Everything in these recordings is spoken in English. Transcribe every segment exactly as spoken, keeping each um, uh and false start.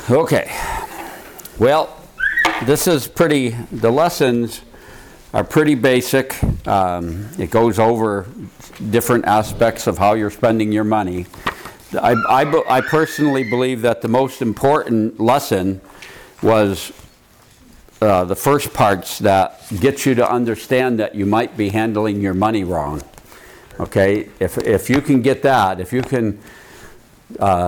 Okay. Well, this is pretty, the lessons are pretty basic. Um, it goes over different aspects of how you're spending your money. I, I, I personally believe that the most important lesson was uh, the first parts that get you to understand that you might be handling your money wrong. Okay? If, if you can get that, if you can, uh,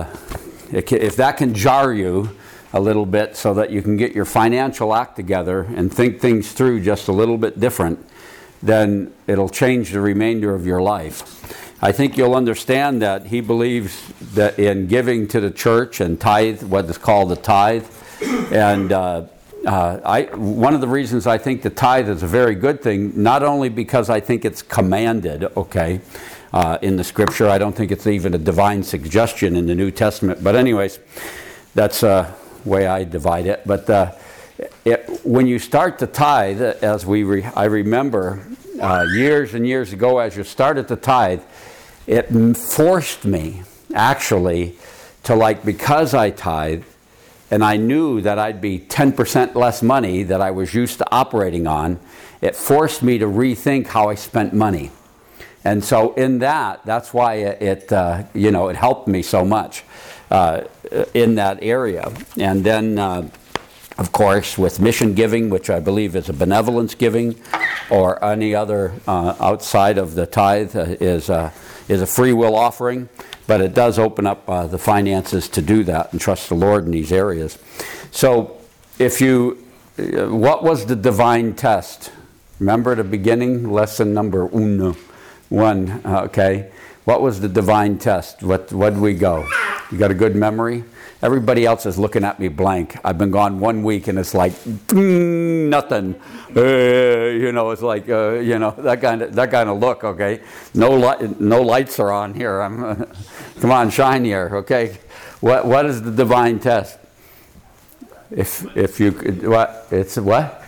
if that can jar you a little bit so that you can get your financial act together and think things through just a little bit different, then it'll change the remainder of your life. I think you'll understand that he believes that in giving to the church and tithe, what is called the tithe, and uh, uh, I, one of the reasons I think the tithe is a very good thing, not only because I think it's commanded, okay, uh, in the scripture. I don't think it's even a divine suggestion in the New Testament, but anyways, that's uh, the way I divide it. But uh, it, when you start to tithe, as we re- I remember uh, years and years ago, as you started to tithe, it forced me, actually, to like, because I tithe, and I knew that I'd be ten percent less money that I was used to operating on, it forced me to rethink how I spent money. And so in that, that's why it, it uh, you know, it helped me so much uh, in that area. And then, uh, of course, with mission giving, which I believe is a benevolence giving, or any other uh, outside of the tithe uh, is uh, is a free will offering, but it does open up uh, the finances to do that and trust the Lord in these areas. So, if you, uh, what was the divine test? Remember at the beginning, lesson number uno, one. Uh, okay, what was the divine test? What what did we go? You got a good memory? Everybody else is looking at me blank. I've been gone one week and it's like mm, nothing. Uh, you know, it's like uh, you know that kind of that kind of look. Okay, no light, no lights are on here. I'm, uh, come on, shine here. Okay, what what is the divine test? If if you could, what it's what?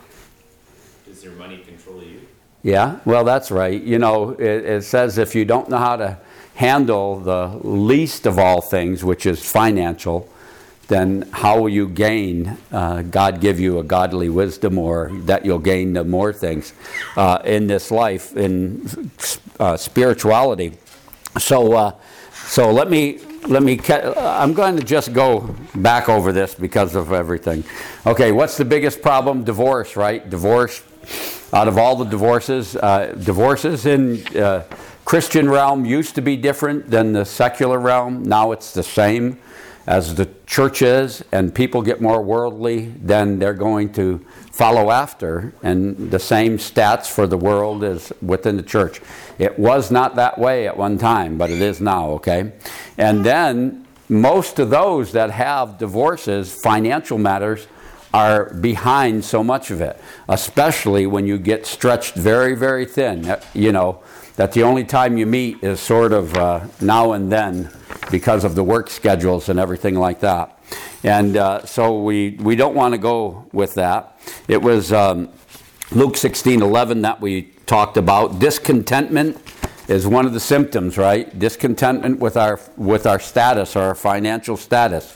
Does your money control you? Yeah, well, that's right. You know, it, it says if you don't know how to handle the least of all things, which is financial, then how will you gain, uh, God give you a godly wisdom, or that you'll gain the more things uh, in this life, in uh, spirituality. So uh, so let me, let me, I'm going to just go back over this because of everything. Okay, what's the biggest problem? Divorce, right? Divorce. Out of all the divorces, uh, divorces in uh, Christian realm used to be different than the secular realm. Now it's the same as the church is, and people get more worldly, then they're going to follow after, and the same stats for the world is within the church. It was not that way at one time, but it is now, okay? And then most of those that have divorces, financial matters, are behind so much of it, especially when you get stretched very, very thin, you know, that the only time you meet is sort of uh, now and then because of the work schedules and everything like that. And uh, so we, we don't want to go with that. It was um, Luke sixteen eleven that we talked about. Discontentment is one of the symptoms, right? Discontentment with our with our status, or our financial status.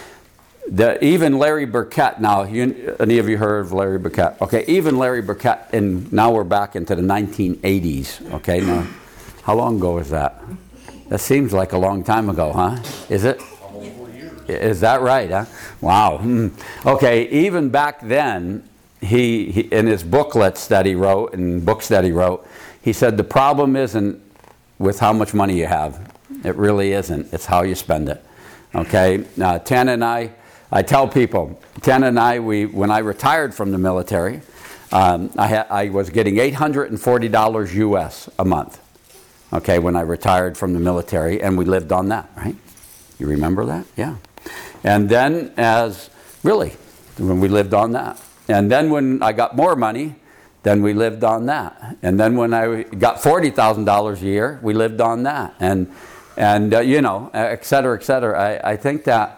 The, even Larry Burkett, now, you, any of you heard of Larry Burkett? Okay, even Larry Burkett, and now we're back into the nineteen eighties, okay? Now, how long ago is that? That seems like a long time ago, huh? Is it? Almost four years. Is that right, huh? Wow. Hmm. Okay, even back then, he, he in his booklets that he wrote, and books that he wrote, he said the problem isn't with how much money you have. It really isn't. It's how you spend it, okay? Uh, Tana and I, I tell people, Ken and I, we when I retired from the military, um, I, ha- I was getting eight hundred forty dollars U S a month, okay, when I retired from the military, and we lived on that, right? You remember that? Yeah. And then as, really, when we lived on that. And then when I got more money, then we lived on that. And then when I got forty thousand dollars a year, we lived on that. And, and uh, you know, et cetera, et cetera. I, I think that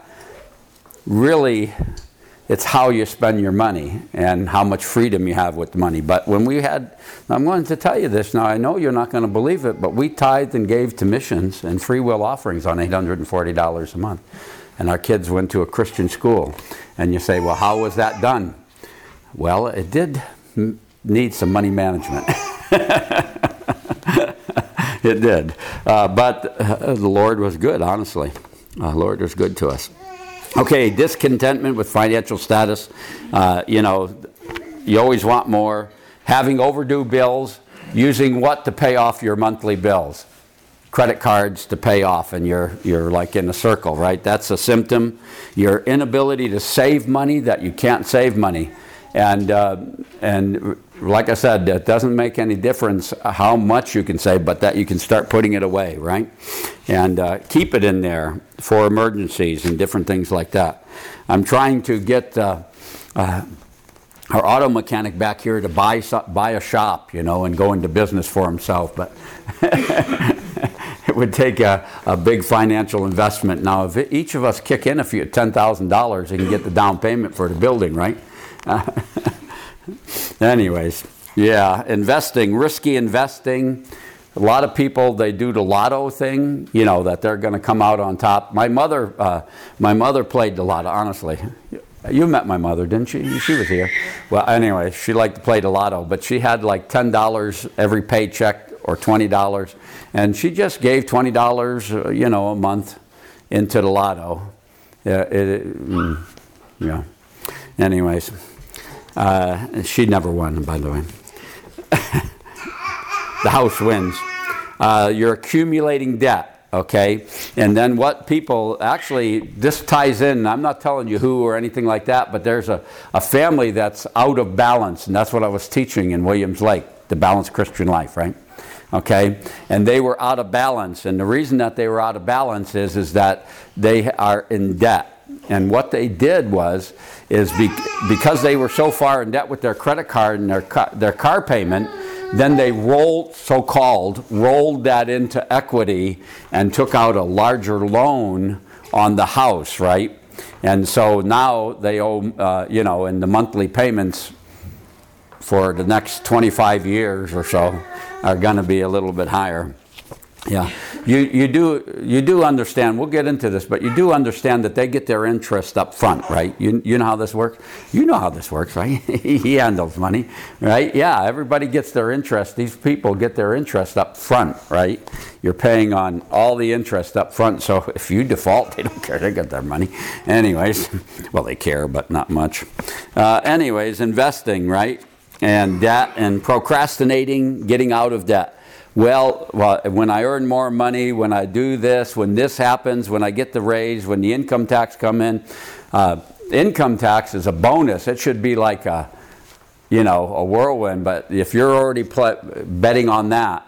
really, it's how you spend your money and how much freedom you have with the money. But when we had, I'm going to tell you this now, I know you're not going to believe it, but we tithed and gave to missions and free will offerings on eight hundred forty dollars a month. and our kids went to a Christian school. And you say, well, how was that done? Well, it did m- need some money management. It did. Uh, but uh, the Lord was good, honestly. Uh, the Lord was good to us. Okay, discontentment with financial status. Uh, you know, you always want more. Having overdue bills. Using what to pay off your monthly bills? Credit cards to pay off, and you're you're like in a circle, right? That's a symptom. Your inability to save money, that you can't save money. And uh, and like I said, it doesn't make any difference how much you can save, but that you can start putting it away, right? And uh, keep it in there for emergencies and different things like that. I'm trying to get uh, uh, our auto mechanic back here to buy buy a shop, you know, and go into business for himself, but it would take a, a big financial investment. Now, if each of us kick in a few ten thousand dollars, you can get the down payment for the building, right? Uh, anyways, yeah, investing, risky investing. A lot of people, they do the lotto thing, you know, that they're going to come out on top. My mother, uh, my mother played the lotto, honestly. You met my mother, didn't you? She was here. Well, anyway, she liked to play the lotto, but she had like ten dollars every paycheck or twenty dollars, and she just gave twenty dollars, uh, you know, a month into the lotto. Yeah, it, it, mm, yeah. Anyways. Uh, she never won, by the way. The house wins. Uh, you're accumulating debt, okay? And then what people, actually, this ties in, I'm not telling you who or anything like that, but there's a, a family that's out of balance, and that's what I was teaching in Williams Lake, the balanced Christian life, right? Okay? And they were out of balance, and the reason that they were out of balance is, is that they are in debt. And what they did was, is be, because they were so far in debt with their credit card and their car, their car payment, then they rolled, so-called, rolled that into equity and took out a larger loan on the house, right? And so now they owe, uh, you know, and the monthly payments for the next twenty-five years or so are going to be a little bit higher. Yeah, you you do you do understand. We'll get into this, but you do understand that they get their interest up front, right? You you know how this works. You know how this works, right? He handles money, right? Yeah, everybody gets their interest. These people get their interest up front, right? You're paying on all the interest up front. So if you default, they don't care. They get their money, anyways. Well, they care, but not much. Uh, anyways, investing, right? And debt and procrastinating, getting out of debt. Well, well, when I earn more money, when I do this, when this happens, when I get the raise, when the income tax come in, uh, income tax is a bonus. It should be like a, you know, a whirlwind. But if you're already pl- betting on that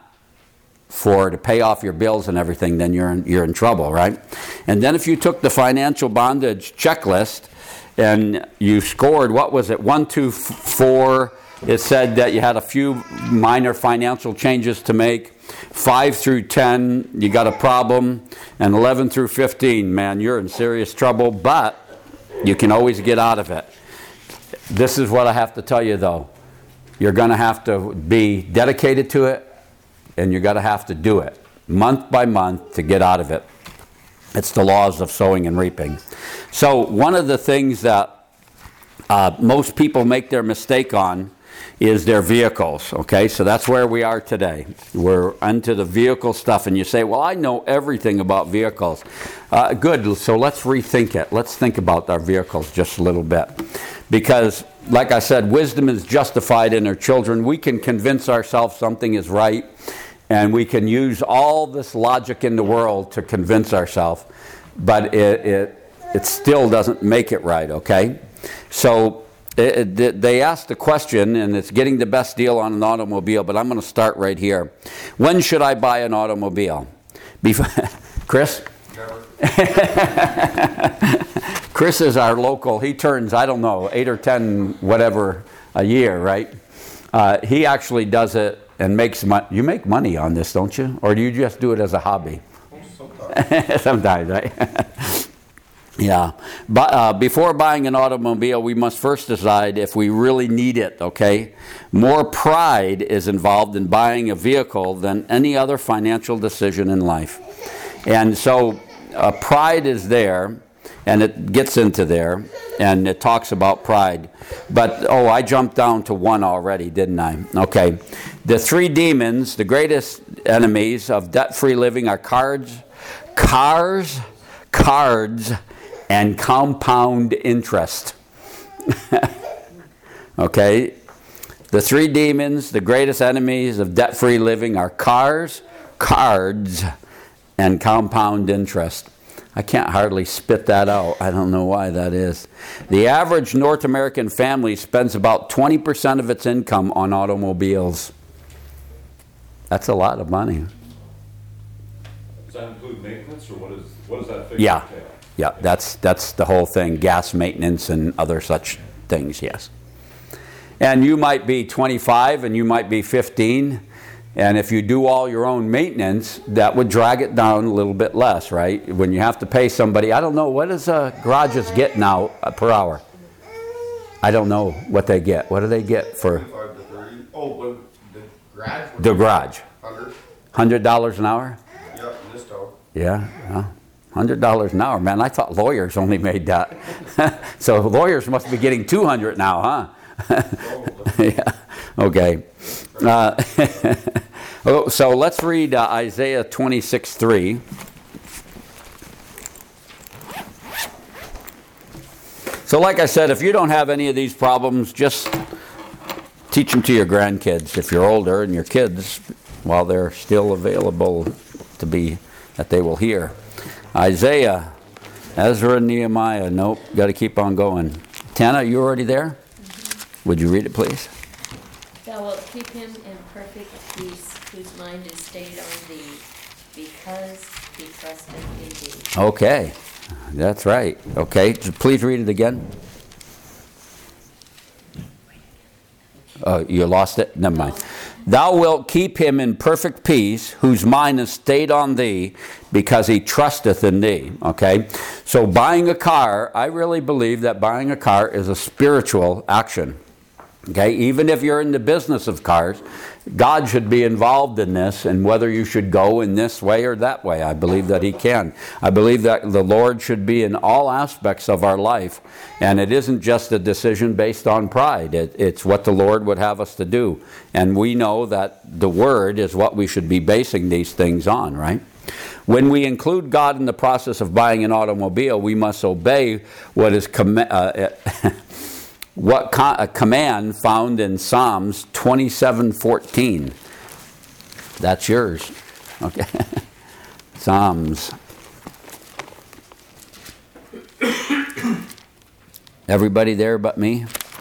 for to pay off your bills and everything, then you're in, you're in trouble, right? And then if you took the financial bondage checklist and you scored, what was it, one, two, f- four. It said that you had a few minor financial changes to make. five through ten, you got a problem. And eleven through fifteen, man, you're in serious trouble, but you can always get out of it. This is what I have to tell you, though. You're going to have to be dedicated to it, and you're going to have to do it month by month to get out of it. It's the laws of sowing and reaping. So one of the things that uh, most people make their mistake on is their vehicles, okay? So that's where we are today. We're into the vehicle stuff, and you say, well, I know everything about vehicles. Uh, good, so let's rethink it. Let's think about our vehicles just a little bit. Because, like I said, wisdom is justified in our children. We can convince ourselves something is right, and we can use all this logic in the world to convince ourselves, but it, it, it still doesn't make it right, okay? So, It, it, they asked the question, and it's getting the best deal on an automobile, but I'm going to start right here. When should I buy an automobile? Before, Chris? Chris is our local. He turns, I don't know, eight or ten whatever a year, right? Uh, he actually does it and makes money. You make money on this, don't you? Or do you just do it as a hobby? Sometimes. Sometimes, right? Yeah, but uh, before buying an automobile, we must first decide if we really need it, okay? More pride is involved in buying a vehicle than any other financial decision in life. And so uh, pride is there, and it gets into there, and it talks about pride. But, oh, I jumped down to one already, didn't I? Okay. The three demons, the greatest enemies of debt-free living are cards, cars, cards, and compound interest. Okay? The three demons, the greatest enemies of debt-free living are cars, cards, and compound interest. I can't hardly spit that out. I don't know why that is. The average North American family spends about twenty percent of its income on automobiles. That's a lot of money. Does that include maintenance, or what is, what does that figure Yeah, entail? yeah, that's, that's the whole thing, gas maintenance and other such things, yes. And you might be twenty-five and you might be fifteen, and if you do all your own maintenance, that would drag it down a little bit less, right? When you have to pay somebody, I don't know, what does uh, garages get now uh, per hour? I don't know what they get. What do they get for twenty-five to thirty. Oh, but the garage. the garage? Hundred. one hundred dollars an hour? Yep, in this town. Yeah, well, one hundred dollars an hour. Man, I thought lawyers only made that. So lawyers must be getting two hundred now, huh? Yeah, okay. Uh, oh, so let's read uh, Isaiah twenty-six three. So like I said, if you don't have any of these problems, just teach them to your grandkids if you're older, and your kids, while they're still available to be, that they will hear. Isaiah, Ezra, Nehemiah. Nope, got to keep on going. Tana, you already there? Would you read it, please? Thou wilt keep him in perfect peace, whose mind is stayed on thee, because he trusteth in thee. Okay, that's right. Okay, please read it again. Oh, you lost it? Never mind. Thou wilt keep him in perfect peace, whose mind is stayed on thee, because he trusteth in thee. Okay? So buying a car, I really believe that buying a car is a spiritual action. Okay? Even if you're in the business of cars, God should be involved in this, and whether you should go in this way or that way, I believe that he can. I believe that the Lord should be in all aspects of our life, and it isn't just a decision based on pride. It, it's what the Lord would have us to do, and we know that the Word is what we should be basing these things on, right? When we include God in the process of buying an automobile, we must obey what is com- uh, what co- a command found in Psalms twenty-seven fourteen. That's yours. Okay. Psalms. Everybody there but me?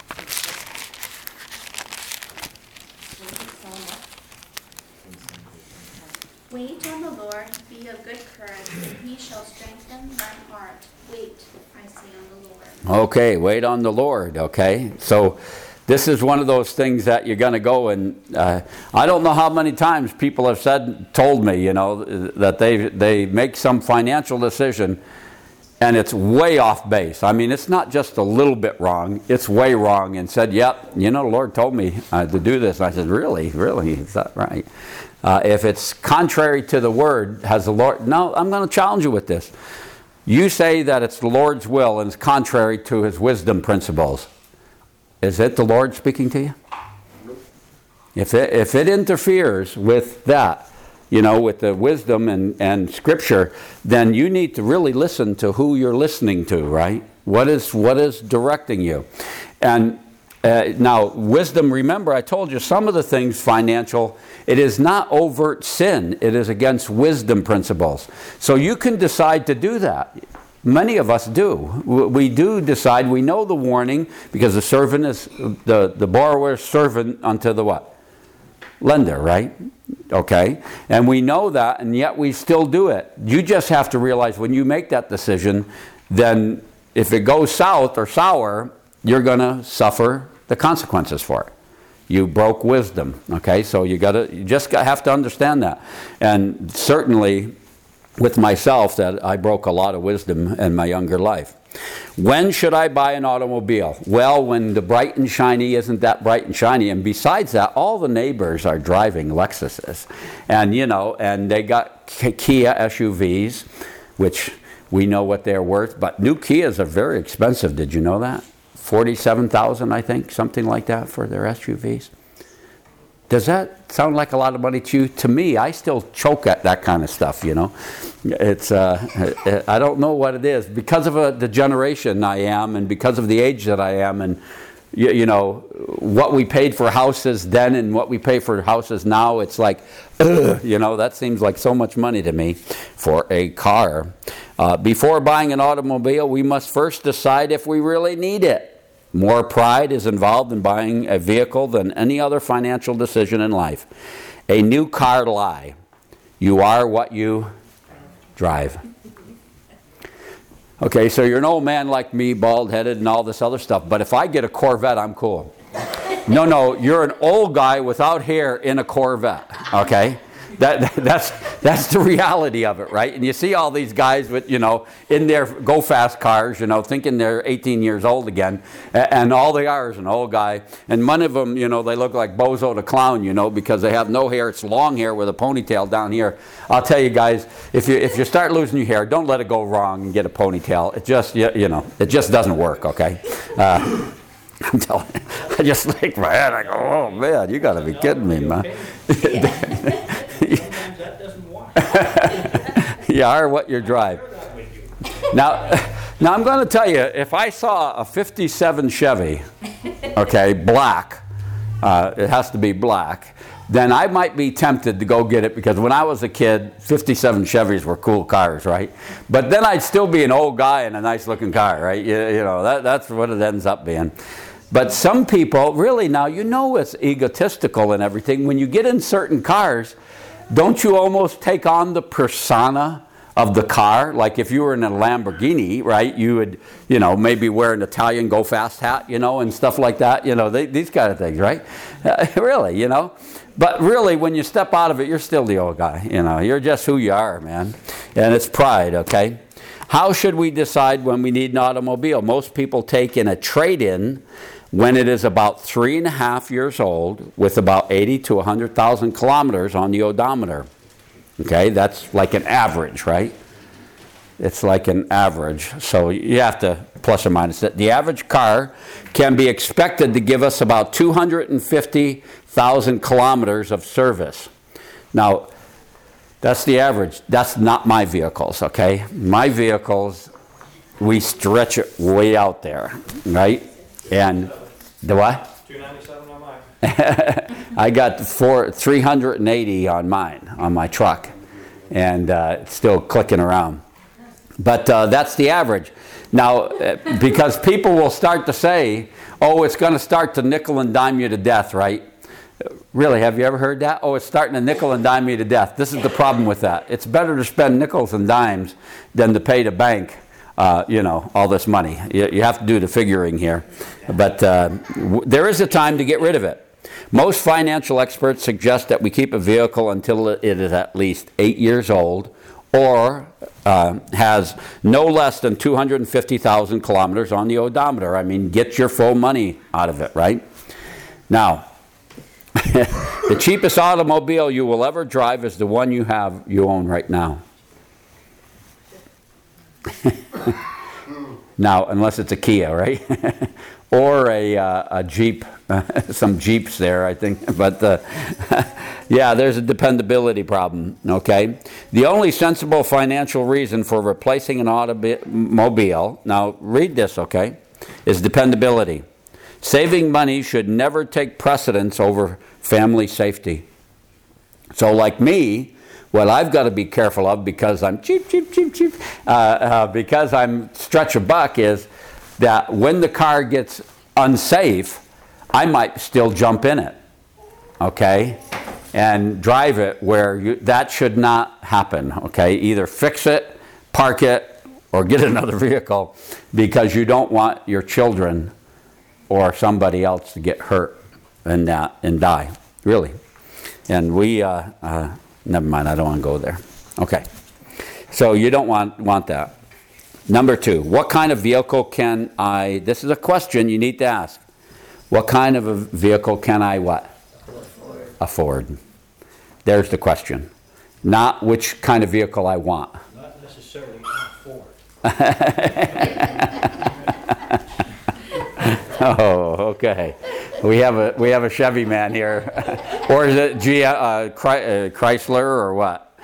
Wait on the Lord, be of good courage, and he shall strengthen thine heart. Wait, I say, on the Lord. Okay, wait on the Lord, okay? So this is one of those things that you're going to go and uh, I don't know how many times people have said, told me, you know, that they they make some financial decision and it's way off base. I mean, it's not just a little bit wrong, it's way wrong, and said, yep, you know, the Lord told me uh, to do this. And I said, really? Really? Is that right? Uh, if it's contrary to the Word, has the Lord... No, I'm going to challenge you with this. You say that it's the Lord's will and it's contrary to his wisdom principles. Is it the Lord speaking to you? If it, if it interferes with that, you know, with the wisdom and, and Scripture, then you need to really listen to who you're listening to, right? What is what is directing you? And uh, now, wisdom, remember, I told you some of the things financial, it is not overt sin. It is against wisdom principles. So you can decide to do that. Many of us do. We do decide, we know the warning, because the servant is, the, the borrower is servant unto the what? Lender, right? Okay. And we know that, and yet we still do it. You just have to realize when you make that decision, then if it goes south or sour, you're going to suffer the consequences for it. You broke wisdom, okay? So you got to, you just got, have to understand that. And certainly with myself, that I broke a lot of wisdom in my younger life. When should I buy an automobile? Well, when the bright and shiny isn't that bright and shiny. And besides that, all the neighbors are driving Lexuses. And, you know, and they got Kia S U Vs, which We know what they're worth, but new Kias are very expensive. Did you know that? forty-seven thousand dollars, I think, something like that for their S U Vs. Does that sound like a lot of money to you? To me, I still choke at that kind of stuff, you know. It's, uh, I don't know what it is. Because of uh, the generation I am and because of the age that I am and, you, you know, what we paid for houses then and what we pay for houses now, it's like, ugh, you know, that seems like so much money to me for a car. Uh, before buying an automobile, we must first decide if we really need it. More pride is involved in buying a vehicle than any other financial decision in life. A new car lie. You are what you drive. Okay, so you're an old man like me, bald-headed and all this other stuff, but if I get a Corvette, I'm cool. No, no, you're an old guy without hair in a Corvette, okay? That, that's, that's the reality of it, right? And you see all these guys with, you know, in their go-fast cars, you know, thinking they're eighteen years old again, and all they are is an old guy. And one of them, you know, they look like Bozo the Clown, you know, because they have no hair. It's long hair with a ponytail down here. I'll tell you guys, if you if you start losing your hair, don't let it go wrong and get a ponytail. It just, you, you know, it just doesn't work, okay? Uh, I'm telling you, I just shake my head. I go, oh, man, you got to be kidding me, man. That doesn't work. You are what you drive. Now, now I'm going to tell you, if I saw a fifty-seven Chevy, okay, black, uh, it has to be black, then I might be tempted to go get it because when I was a kid, fifty-seven Chevys were cool cars, right? But then I'd still be an old guy in a nice-looking car, right? You, you know, that, that's what it ends up being. But some people, really now, you know it's egotistical and everything. When you get in certain cars, don't you almost take on the persona of the car? Like if you were in a Lamborghini, right, you would, you know, maybe wear an Italian go-fast hat, you know, and stuff like that, you know, they, these kind of things, right? Uh, really, you know. But really, when you step out of it, you're still the old guy, you know. You're just who you are, man. And it's pride, okay? How should we decide when we need an automobile? Most people take in a trade-in when it is about three and a half years old with about eighty to one hundred thousand kilometers on the odometer. Okay, that's like an average, right? It's like an average. So you have to plus or minus it. The average car can be expected to give us about two hundred fifty thousand kilometers of service. Now, that's the average. That's not my vehicles, okay? My vehicles, we stretch it way out there, right? And the what? two ninety-seven on mine. I got four, three hundred eighty on mine, on my truck, and uh, it's still clicking around. But uh, that's the average. Now, uh, because people will start to say, oh, it's going to start to nickel and dime you to death, right? Really, have you ever heard that? Oh, it's starting to nickel and dime you to death. This is the problem with that. It's better to spend nickels and dimes than to pay the bank, uh, you know, all this money. You, you have to do the figuring here. But uh, w- there is a time to get rid of it. Most financial experts suggest that we keep a vehicle until it is at least eight years old or uh, has no less than two hundred fifty thousand kilometers on the odometer. I mean, get your full money out of it, right? Now, the cheapest automobile you will ever drive is the one you have, you own right now. Now, unless it's a Kia, right? Or a, uh, a Jeep, some Jeeps there, I think. But uh, yeah, there's a dependability problem, okay? The only sensible financial reason for replacing an automobile, now read this, okay, is dependability. Saving money should never take precedence over family safety. So like me, what I've got to be careful of because I'm cheap, cheap, cheap, cheap, uh, uh, because I'm stretch a buck is that when the car gets unsafe, I might still jump in it, okay, and drive it where you, that should not happen, okay? Either fix it, park it, or get another vehicle because you don't want your children or somebody else to get hurt and uh, and die, really. And we, uh, uh, never mind, I don't want to go there. Okay, so you don't want, want that. Number two, what kind of vehicle can I, this is a question you need to ask. What kind of a vehicle can I what? Afford. Afford. There's the question. Not which kind of vehicle I want. Not necessarily afford. Oh, okay. We have a we have a Chevy man here, or is it G, uh, Chry- uh, Chrysler or what?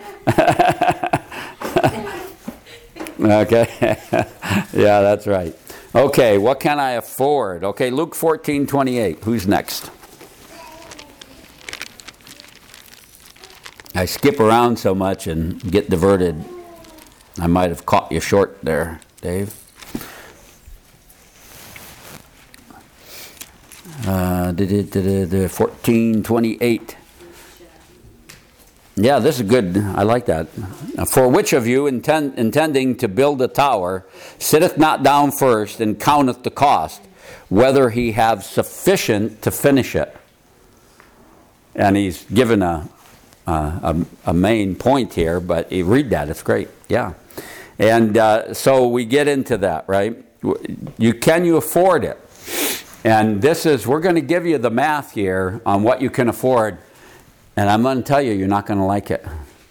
Okay. Yeah, that's right. Okay, what can I afford? Okay, Luke fourteen twenty-eight. Who's next? I skip around so much and get diverted. I might have caught you short there, Dave. Uh, fourteen twenty-eight. Yeah, this is good. I like that. For which of you, intend, intending to build a tower, sitteth not down first and counteth the cost, whether he have sufficient to finish it? And he's given a uh, a, a main point here, but you read that, it's great. Yeah. And uh, so we get into that, right? You can you afford it? And this is, we're going to give you the math here on what you can afford. And I'm going to tell you, you're not going to like it.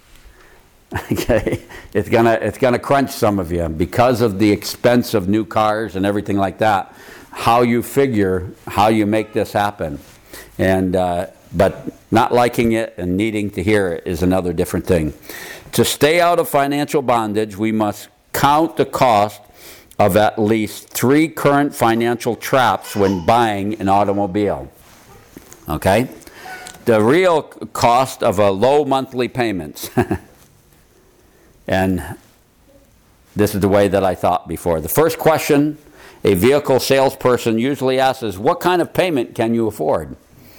Okay? It's going to it's going to crunch some of you because of the expense of new cars and everything like that. How you figure, how you make this happen. And uh, but not liking it and needing to hear it is another different thing. To stay out of financial bondage, we must count the cost of at least three current financial traps when buying an automobile. Okay? The real cost of a low monthly payments. And this is the way that I thought before. The first question a vehicle salesperson usually asks is, what kind of payment can you afford?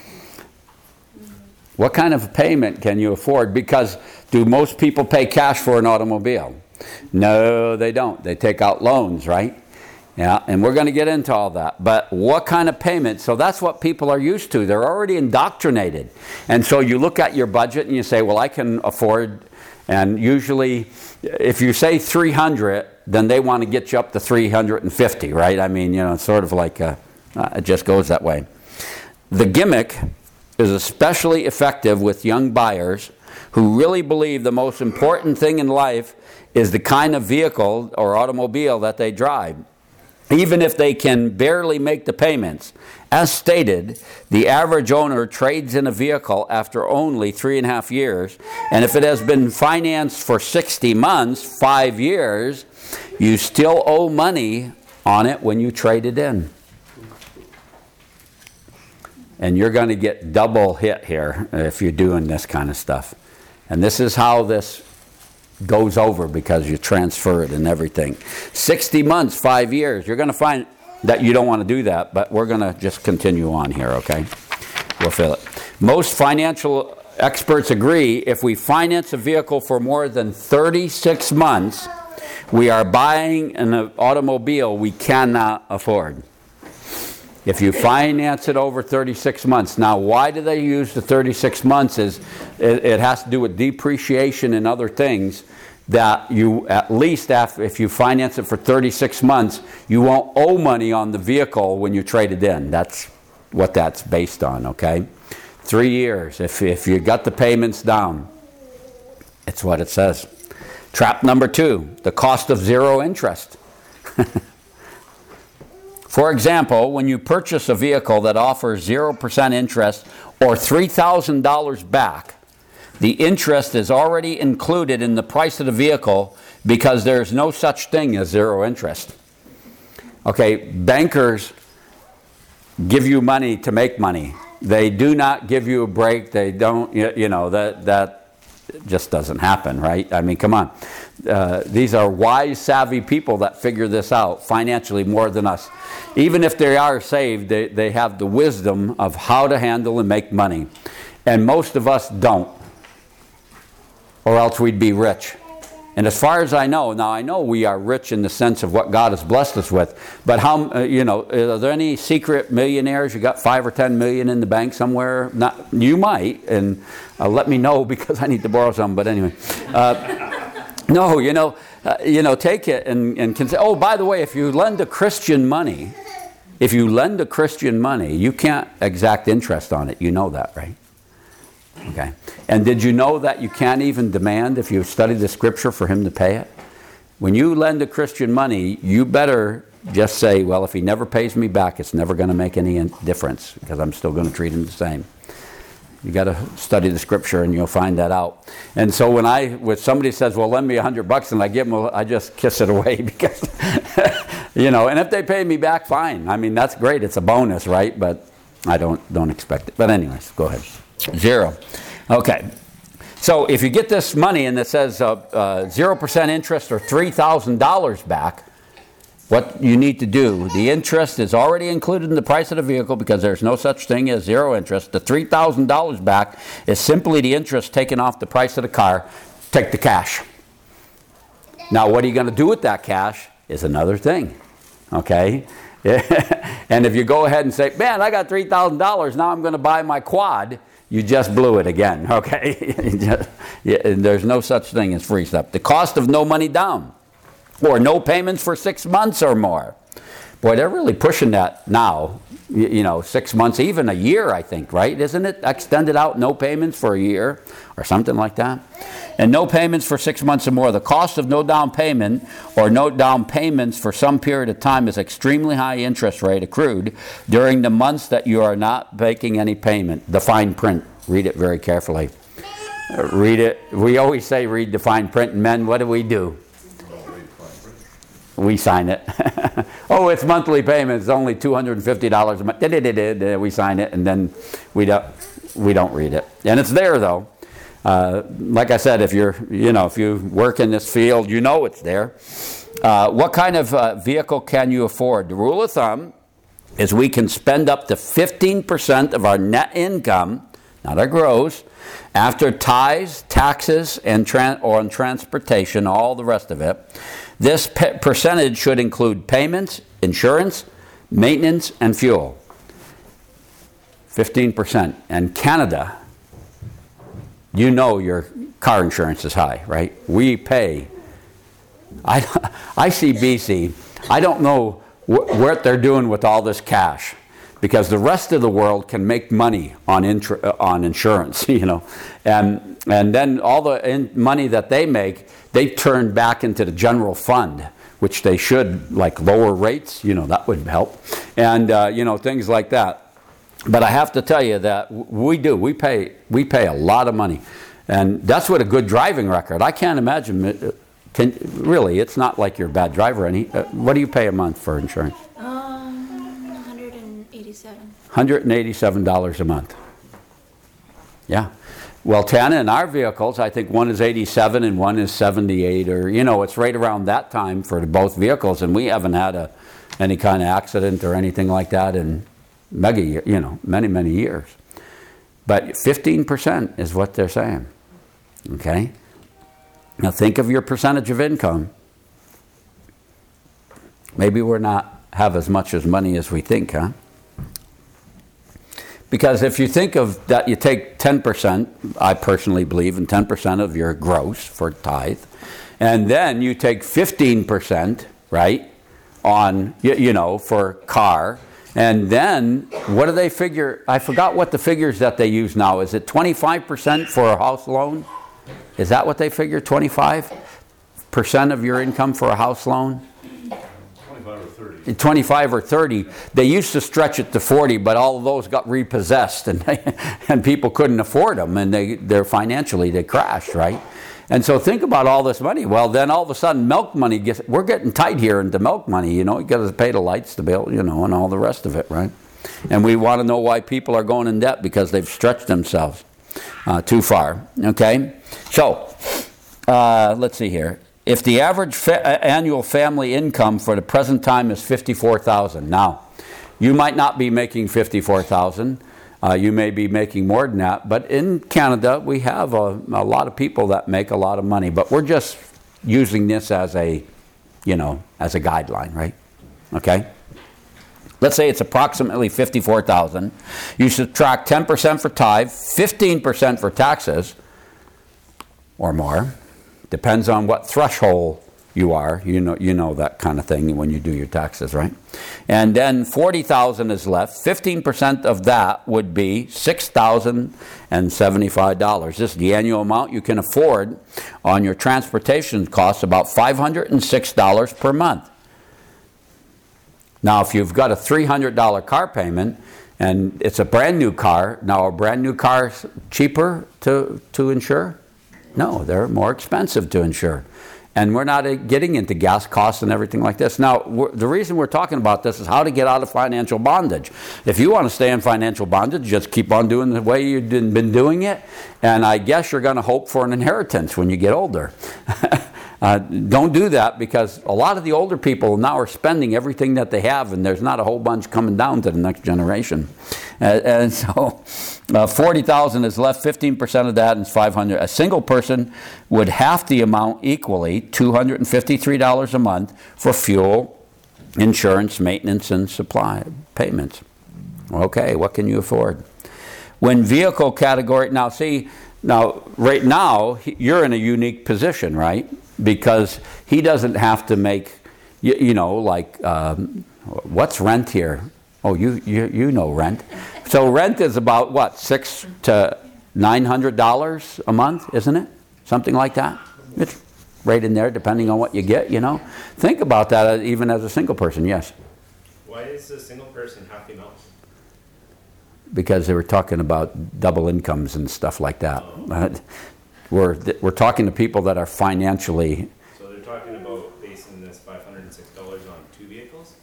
What kind of payment can you afford? Because do most people pay cash for an automobile? No, they don't. They take out loans, right? Yeah, and we're going to get into all that. But what kind of payment? So that's what people are used to. They're already indoctrinated. And so you look at your budget and you say, well, I can afford, and usually if you say three hundred, then they want to get you up to three hundred fifty, right? I mean, you know, it's sort of like, a, uh, it just goes that way. The gimmick is especially effective with young buyers who really believe the most important thing in life is the kind of vehicle or automobile that they drive, even if they can barely make the payments. As stated, the average owner trades in a vehicle after only three and a half years, and if it has been financed for sixty months, five years, you still owe money on it when you trade it in. And you're going to get double hit here if you're doing this kind of stuff. And this is how this goes over because you transfer it and everything. sixty months, five years. You're going to find that you don't want to do that, but we're going to just continue on here, okay? We'll fill it. Most financial experts agree if we finance a vehicle for more than thirty-six months, we are buying an automobile we cannot afford. If you finance it over thirty-six months. Now, why do they use the thirty-six months? Is it, it has to do with depreciation and other things that you, at least after, if you finance it for thirty-six months, you won't owe money on the vehicle when you trade it in. That's what that's based on, okay? Three years, if, if you got the payments down. It's what it says. Trap number two, the cost of zero interest. For example, when you purchase a vehicle that offers zero percent interest or three thousand dollars back, the interest is already included in the price of the vehicle because there's no such thing as zero interest. Okay, bankers give you money to make money. They do not give you a break. They don't, you know, that that just doesn't happen, right? I mean, come on. Uh, these are wise, savvy people that figure this out financially more than us. Even if they are saved, they, they have the wisdom of how to handle and make money. And most of us don't. Or else we'd be rich. And as far as I know, now I know we are rich in the sense of what God has blessed us with. But how, uh, you know, are there any secret millionaires? You got five or ten million in the bank somewhere? Not, you might, and uh, let me know because I need to borrow some. But anyway, uh, no, you know, uh, you know, take it and and can say, oh, by the way, if you lend a Christian money, if you lend a Christian money, you can't exact interest on it. You know that, right? Okay. And did you know that you can't even demand, if you study the scripture, for him to pay it? when you lend a Christian money, you better just say, well, if he never pays me back, it's never going to make any difference because I'm still going to treat him the same. You got to study the scripture and you'll find that out. And so when I, when somebody says, well, lend me a hundred bucks, and I give them, a, I just kiss it away because, you know, and if they pay me back, fine. I mean, that's great. It's a bonus, right? But I don't, don't expect it. But anyways, go ahead. Zero. Okay. So if you get this money and it says uh, uh, zero percent interest or three thousand dollars back, what you need to do, the interest is already included in the price of the vehicle because there's no such thing as zero interest. The three thousand dollars back is simply the interest taken off the price of the car. Take the cash. Now, what are you going to do with that cash is another thing, okay? And if you go ahead and say, man, I got three thousand dollars, now I'm going to buy my quad, you just blew it again, okay? Yeah, there's no such thing as free stuff. The cost of no money down, or no payments for six months or more. Boy, they're really pushing that now, you, you know, six months, even a year, I think, right? Isn't it extended out, no payments for a year or something like that? And no payments for six months or more. The cost of no down payment or no down payments for some period of time is extremely high interest rate accrued during the months that you are not making any payment. The fine print, read it very carefully. Uh, read it. We always say read the fine print, and men, what do we do? We sign it. Oh, it's monthly payments, only two hundred fifty dollars a month. We sign it, and then we don't, we don't read it. And it's there, though. Uh, like I said, if you're, you know, if you work in this field, you know it's there. Uh, what kind of uh, vehicle can you afford? The rule of thumb is we can spend up to fifteen percent of our net income, not our gross, after tithes, taxes, and tran- or on transportation, all the rest of it. This pe- percentage should include payments, insurance, maintenance, and fuel. fifteen percent. And Canada, you know your car insurance is high, right? We pay. I, I see B C. I don't know wh- what they're doing with all this cash, because the rest of the world can make money on intr- on insurance, you know, and and then all the in- money that they make, they turn back into the general fund, which they should, like lower rates, you know, that would help, and uh, you know, things like that. But I have to tell you that we do, we pay we pay a lot of money, and that's what a good driving record. I can't imagine. Can really, it's not like you're a bad driver. Any, uh, what do you pay a month for insurance? Um, one hundred eighty-seven. one hundred eighty-seven dollars a month. Yeah. Well, Tana, in our vehicles, I think one is eighty-seven and one is seventy-eight, or, you know, it's right around that time for both vehicles, and we haven't had a any kind of accident or anything like that in mega, you know, many, many years. But fifteen percent is what they're saying. Okay? Now think of your percentage of income. Maybe we're not have as much as money as we think, huh? Because if you think of that, you take ten percent, I personally believe in ten percent of your gross for tithe, and then you take fifteen percent, right, on, you, you know, for car, and then what do they figure? I forgot what the figures that they use now. Is it twenty-five percent for a house loan? Is that what they figure, twenty-five percent of your income for a house loan? twenty-five or thirty. twenty-five or thirty. They used to stretch it to forty, but all of those got repossessed, and they, and people couldn't afford them, and they they're financially they crashed, right? And so think about all this money. Well, then all of a sudden milk money gets, we're getting tight here into milk money, you know, you got to pay the lights, the bill, you know, and all the rest of it, right? And we want to know why people are going in debt, because they've stretched themselves uh, too far, okay? So, uh, let's see here. If the average fa- annual family income for the present time is fifty-four thousand dollars, now, you might not be making fifty-four thousand dollars. Uh, you may be making more than that. But in Canada, we have a, a lot of people that make a lot of money. But we're just using this as a, you know, as a guideline, right? Okay? Let's say it's approximately fifty-four thousand dollars. You subtract ten percent for tithe, fifteen percent for taxes, or more. Depends on what threshold you are. You know, you know that kind of thing when you do your taxes, right? And then forty thousand is left. fifteen percent of that would be six thousand seventy-five dollars. This is the annual amount you can afford on your transportation costs, about five hundred six dollars per month. Now, if you've got a three hundred dollar car payment and it's a brand new car, now are brand new cars cheaper to, to insure? No, they're more expensive to insure. And we're not uh, getting into gas costs and everything like this. Now, we're, the reason we're talking about this is how to get out of financial bondage. If you want to stay in financial bondage, just keep on doing the way you've been doing it. And I guess you're going to hope for an inheritance when you get older. Uh, don't do that, because a lot of the older people now are spending everything that they have, and there's not a whole bunch coming down to the next generation. Uh, and so uh, forty thousand is left, fifteen percent of that is five hundred. A single person would half the amount equally, two hundred fifty-three dollars a month, for fuel, insurance, maintenance, and supply payments. Okay, what can you afford? When vehicle category, now see, now right now you're in a unique position, right? Because he doesn't have to make, you, you know, like, um, what's rent here? Oh, you, you you know rent. So rent is about what, six to nine hundred dollars a month, isn't it? Something like that. It's right in there, depending on what you get. You know, think about that even as a single person. Yes. Why is a single person half the amount? Because they were talking about double incomes and stuff like that. Oh. We're, we're talking to people that are financially... So they're talking about basing this five hundred six dollars on two vehicles?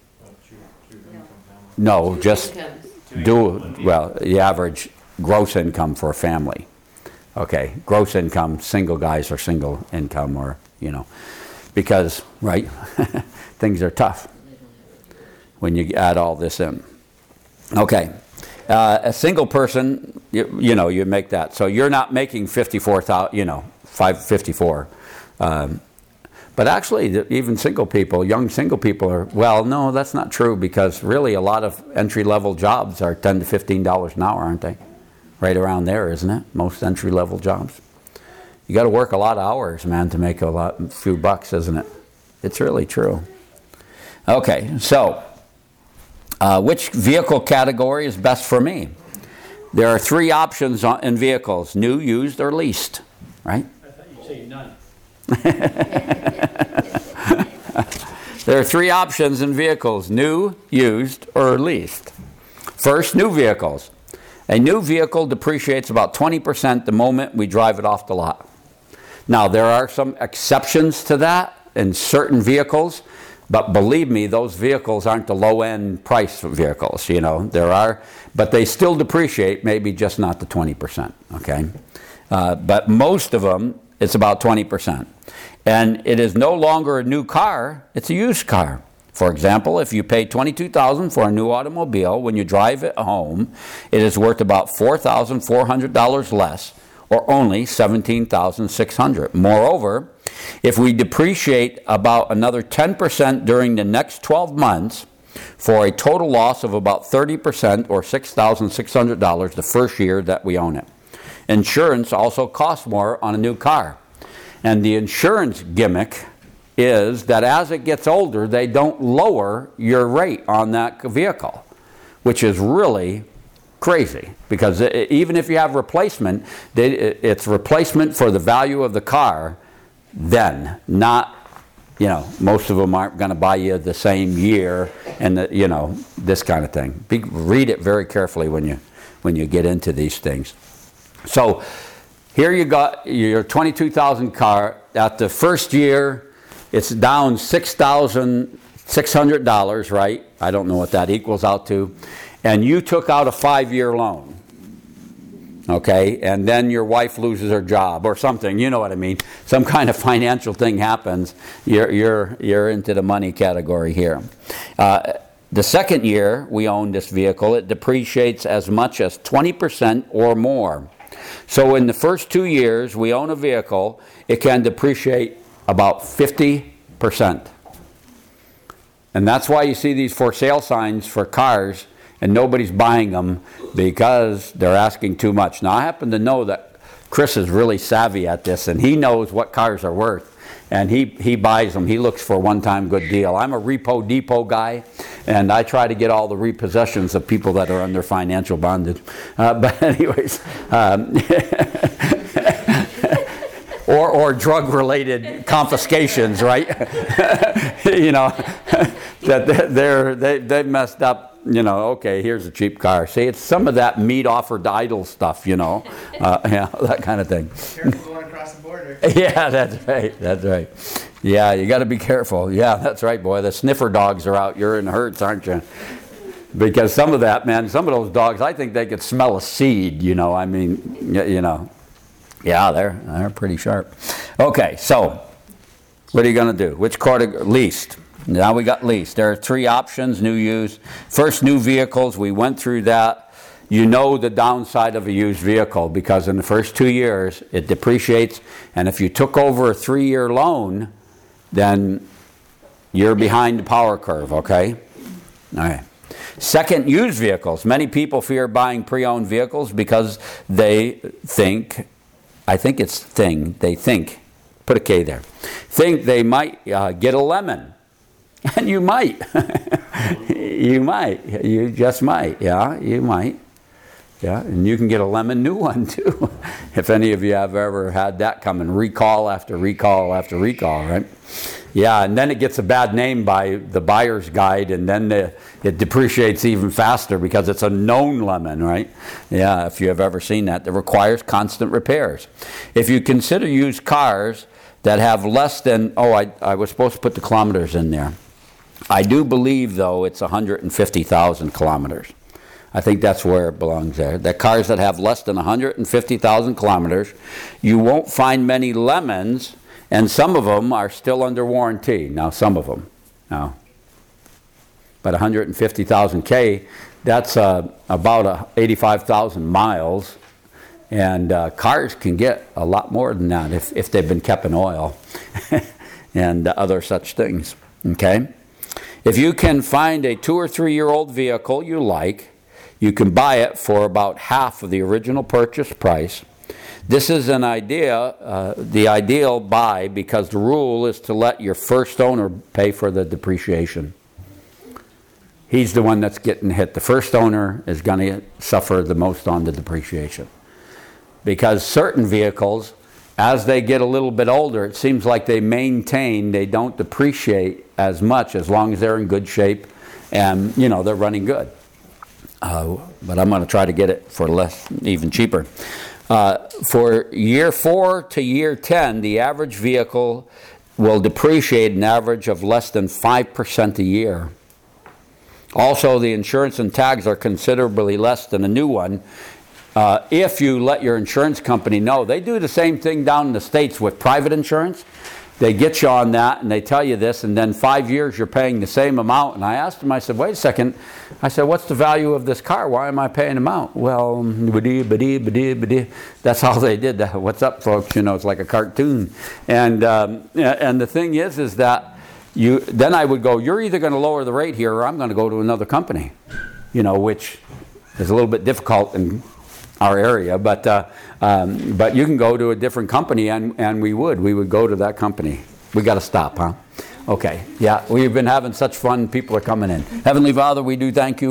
No, just Incomes. do, well, the average gross income for a family. Okay, gross income, single guys are single income, or, you know, because, right, things are tough when you add all this in. Okay. Uh, a single person, you, you know, you make that. So you're not making fifty-four thousand, you know, five fifty-four. Um, but actually, the, even single people, young single people are, well, no, that's not true, because really a lot of entry-level jobs are ten to fifteen dollars an hour, aren't they? Right around there, isn't it? Most entry-level jobs. You got to work a lot of hours, man, to make a lot, a few bucks, isn't it? It's really true. Okay, so... Uh, which vehicle category is best for me? There are three options on, in vehicles: new, used, or leased, right? I thought you'd say none. There are three options in vehicles: new, used, or leased. First, new vehicles. A new vehicle depreciates about twenty percent the moment we drive it off the lot. Now, there are some exceptions to that in certain vehicles. But believe me, those vehicles aren't the low-end price vehicles, you know. There are, but they still depreciate, maybe just not the twenty percent, okay? Uh, but most of them, it's about twenty percent. And it is no longer a new car, it's a used car. For example, if you pay twenty-two thousand dollars for a new automobile, when you drive it home, it is worth about four thousand four hundred dollars less, or only seventeen thousand six hundred dollars. Moreover, if we depreciate about another ten percent during the next twelve months, for a total loss of about thirty percent, or six thousand six hundred dollars the first year that we own it. Insurance also costs more on a new car. And the insurance gimmick is that as it gets older, they don't lower your rate on that vehicle, which is really crazy, because it, even if you have replacement, they, it, it's replacement for the value of the car, then, not, you know, most of them aren't going to buy you the same year, and the, you know, this kind of thing. Be, read it very carefully when you when you get into these things. So here you got your twenty-two thousand car. At the first year, it's down six thousand six hundred dollars, right? I don't know what that equals out to. And you took out a five-year loan. Okay, and then your wife loses her job or something, you know what I mean. Some kind of financial thing happens, you're, you're, you're into the money category here. Uh, the second year we own this vehicle, it depreciates as much as twenty percent or more. So in the first two years we own a vehicle, it can depreciate about fifty percent. And that's why you see these for sale signs for cars, and nobody's buying them because they're asking too much. Now, I happen to know that Chris is really savvy at this, and he knows what cars are worth. and he, he buys them. He looks for a one-time good deal. I'm a repo depot guy, and I try to get all the repossessions of people that are under financial bondage. Uh, but anyways, um, or, or drug-related confiscations, right? You know, that they're, they, they've messed up. You know, okay, here's a cheap car. See, it's some of that meat offered idle stuff, you know, uh, yeah, that kind of thing. Careful going across the border. Yeah, that's right, that's right. Yeah, you got to be careful. Yeah, that's right, boy. The sniffer dogs are out. You're in hurts, aren't you? Because some of that, man, some of those dogs, I think they could smell a seed, you know, I mean, you know. Yeah, they're, they're pretty sharp. Okay, so what are you going to do? Which category? Least. Now we got lease. There are three options, new, used. First, new vehicles. We went through that. You know the downside of a used vehicle because in the first two years it depreciates. And if you took over a three-year loan, then you're behind the power curve, okay? All right. Second, used vehicles. Many people fear buying pre-owned vehicles because they think, I think it's thing, they think, put a K there, think they might uh, get a lemon. And you might. You might. You just might. Yeah, you might. Yeah, and you can get a lemon new one too. If any of you have ever had that come and recall after recall after recall, right? Yeah, and then it gets a bad name by the buyer's guide, and then the, it depreciates even faster because it's a known lemon, right? Yeah, if you have ever seen that, that requires constant repairs. If you consider used cars that have less than, oh, I, I was supposed to put the kilometers in there. I do believe, though, it's one hundred fifty thousand kilometers. I think that's where it belongs there. The cars that have less than one hundred fifty thousand kilometers, you won't find many lemons, and some of them are still under warranty. Now, some of them. Now, but one hundred fifty thousand K, that's uh, about uh, eighty-five thousand miles, and uh, cars can get a lot more than that if, if they've been kept in oil and uh, other such things, okay? If you can find a two or three year old vehicle you like, you can buy it for about half of the original purchase price. This is an idea, uh, the ideal buy, because the rule is to let your first owner pay for the depreciation. He's the one that's getting hit. The first owner is going to suffer the most on the depreciation. Because certain vehicles, as they get a little bit older, it seems like they maintain, they don't depreciate as much as long as they're in good shape and, you know, they're running good. Uh, but I'm going to try to get it for less, even cheaper. Uh, for year four to year ten, the average vehicle will depreciate an average of less than five percent a year. Also, the insurance and tags are considerably less than a new one. Uh, if you let your insurance company know, they do the same thing down in the States with private insurance. They get you on that and they tell you this, and then five years you're paying the same amount. And I asked him, I said, wait a second. I said, what's the value of this car? Why am I paying amount? Well, ba-dee, ba-dee, ba-dee, ba-dee. That's how they did that. What's up, folks? You know, it's like a cartoon. And um, and the thing is, is that you then I would go, you're either going to lower the rate here or I'm going to go to another company, you know, which is a little bit difficult in our area, but uh, um, but you can go to a different company, and, and we would. We would go to that company. We got to stop, huh? Okay, yeah, we've been having such fun. People are coming in. Heavenly Father, we do thank you.